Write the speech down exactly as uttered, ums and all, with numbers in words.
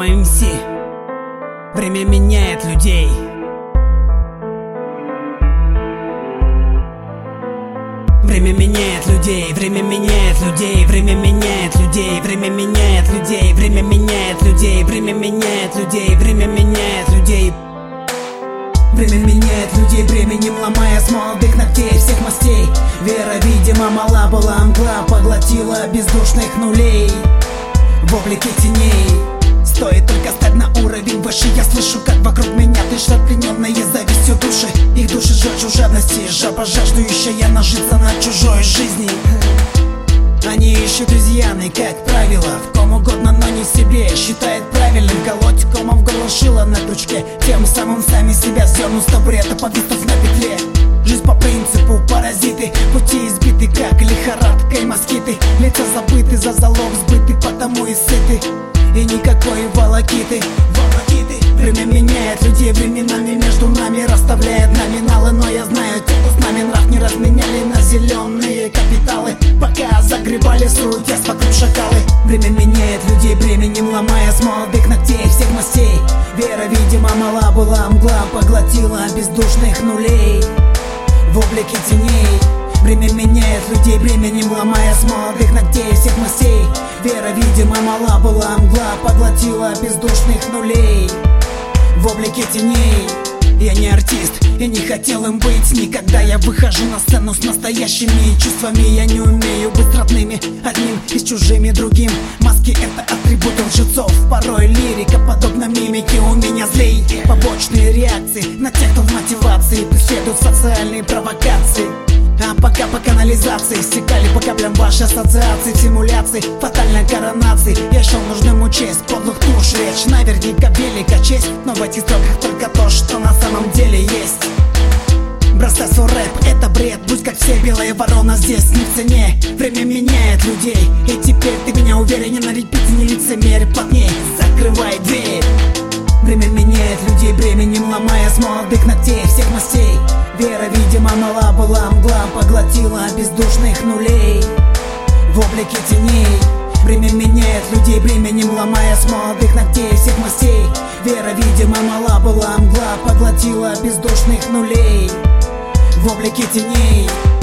Мама эм си. Время меняет людей. Время меняет людей, время меняет людей, время меняет людей, время меняет людей, время меняет людей, время меняет людей, время меняет людей. Время меняет людей, временем ломая с молодых ногтей всех мастей. Вера, видимо, мала была, мгла поглотила бездушных нулей в облике теней. Стоит только стать на уровень выше, я слышу, как вокруг меня дышат плененные завистью души. Их души жжет жадности, жаба жаждущая нажиться на чужой жизни. Они ищут изъяны, как правило, в ком угодно, но не в себе. Считает правильным колоть комом в горло шило на крючке, тем самым сами себя сдернут с табурета, повиснув на петле. Жизнь по принципу паразиты, пути избиты, как лихорадкой москиты. Лица забыты, за залог сбыты, потому и сыты, и никакой волокиты. Волокиты. Время меняет людей, временами между нами расставляет номиналы. Но я знаю, те, кто с нами нрав не разменяли на зеленые капиталы, пока загребали суетясь вокруг шакалы. Время меняет людей, временем ломая с молодых ногтей всех мастей. Вера, видимо, мала была, мгла поглотила бездушных нулей в облике теней. Время меняет людей, временем ломая с молодых ногтей всех мастей. Вера, видимо, мала была, мгла поглотила бездушных нулей в облике теней. Я не артист и не хотел им быть никогда. Я выхожу на сцену с настоящими чувствами. Я не умею быть родными одним и с чужими другим. Маски — это атрибуты лжецов. Порой лирика подобна мимике у меня злей. Побочные реакции на тех, кто в мотивации преследуют социальные провокации. А пока по канализации стекали по каплям ваши ассоциации, симуляции, фатальной коронации. Я шел нужным учесть подлых туш, речь наверняка велика честь, но в этих строках только то, что на самом деле есть. Бросай свой рэп, это бред, будь как все, белая ворона здесь не в цене. Время меняет людей, и теперь ты меня увереннее на репите, не лицемерь, плотней закрывай дверь. Время меняет людей, временем ломая с молодых ногтей всех мастей. Вера, видимо, мала была, мгла поглотила бездушных нулей в облике теней. Время меняет людей, временем ломая с молодых ногтей всех мастей. Вера, видимо, мала была, мгла поглотила бездушных нулей в облике теней.